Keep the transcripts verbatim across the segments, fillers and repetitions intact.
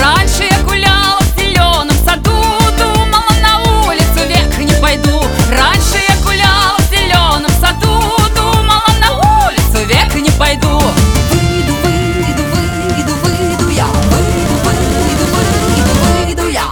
Раньше я гуляла в зеленом саду, думала, на улицу век не пойду. Раньше я гуляла в зеленом саду, думала, на улицу век не пойду. Выйду, выйду, выйду, выйду я, выйду, выйду, выйду, выйду я.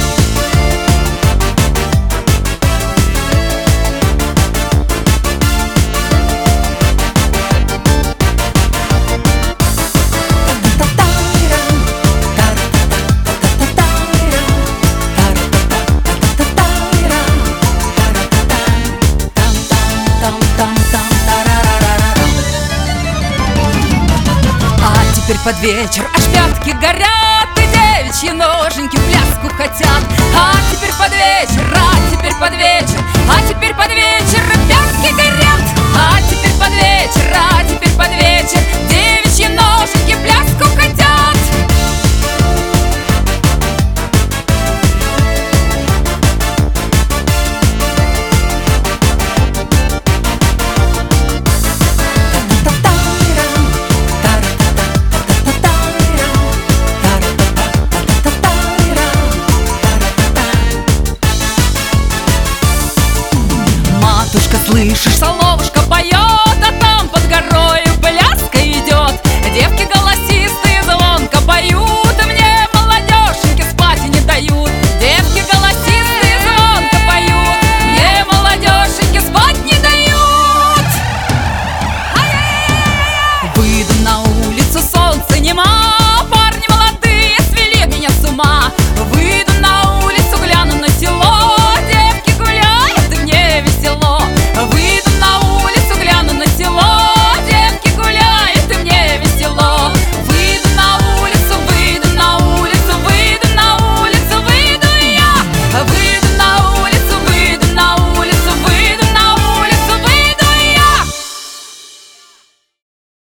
Теперь под вечер аж пятки горят, и девичьи ноженьки пляску хотят. А теперь под вечер, а теперь под вечер, а теперь под вечер пятки горят. А теперь под вечер, а теперь под вечер